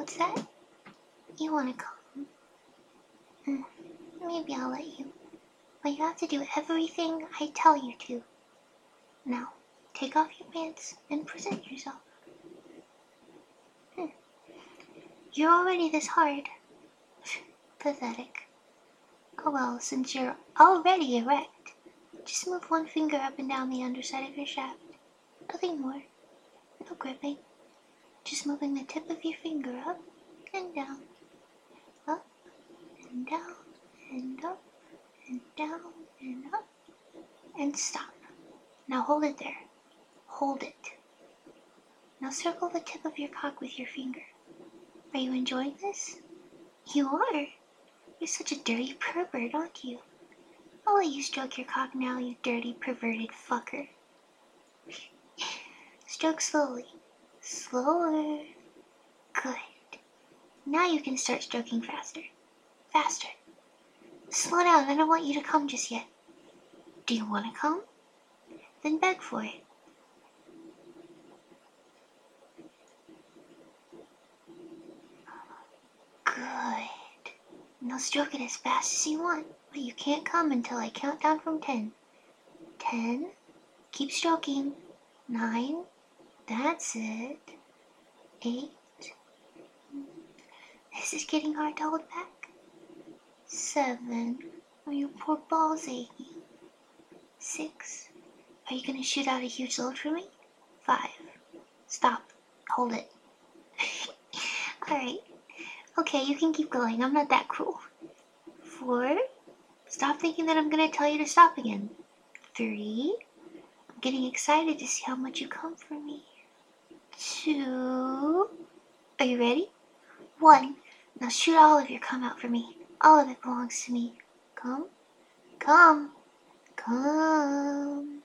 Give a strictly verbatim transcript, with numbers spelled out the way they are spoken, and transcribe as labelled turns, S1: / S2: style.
S1: What's that? You wanna come? Hmm, maybe I'll let you. But you have to do everything I tell you to. Now, take off your pants and present yourself. Hmm. You're already this hard. Pathetic. Oh well, since you're already erect, just move one finger up and down the underside of your shaft. Nothing more. No gripping. Just moving the tip of your finger up and down. Up and down and up and down and up. And stop. Now hold it there. Hold it. Now circle the tip of your cock with your finger. Are you enjoying this? You are. You're such a dirty pervert, aren't you? I'll let you stroke your cock now, you dirty perverted fucker. Stroke slowly. Slower. Good. Now you can start stroking faster. Faster. Slow down, I don't want you to come just yet. Do you want to come? Then beg for it. Good. Now stroke it as fast as you want, but you can't come until I count down from ten. Ten. Keep stroking. Nine. That's it. Eight. This is getting hard to hold back. Seven. Are your poor balls aching? Six. Are you gonna shoot out a huge load for me? Five. Stop. Hold it. Alright. Okay, you can keep going. I'm not that cruel. Four. Stop thinking that I'm gonna tell you to stop again. Three. I'm getting excited to see how much you come for me. Two. Are you ready? One. Now shoot all of your cum out for me. All of it belongs to me. Come. Come. Come.